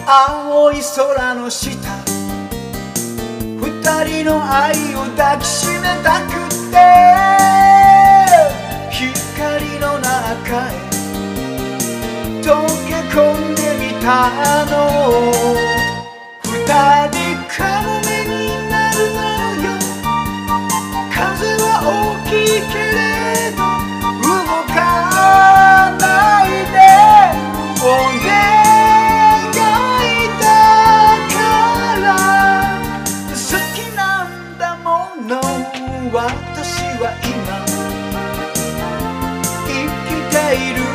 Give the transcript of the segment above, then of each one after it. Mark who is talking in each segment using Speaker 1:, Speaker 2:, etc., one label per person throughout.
Speaker 1: 青い空の下、二人の愛を抱きしめたくて光の中へ溶け込んでみたの。二人カモメになるのよ。風は大きいけれど動かないでお願いだから。好きなんだもの私は今生きている。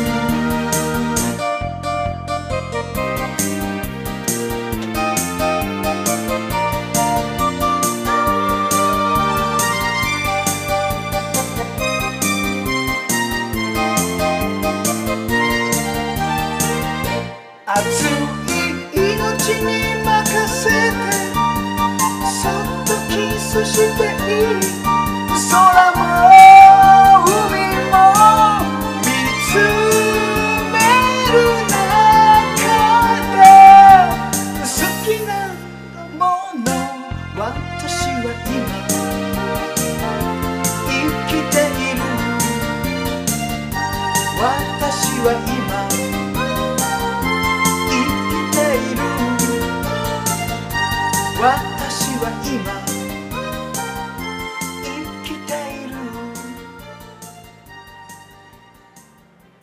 Speaker 1: 熱い命に任せてそっとキスしていい。空も海も見つめる中で好きなんだもの私は今生きている。私は今私は今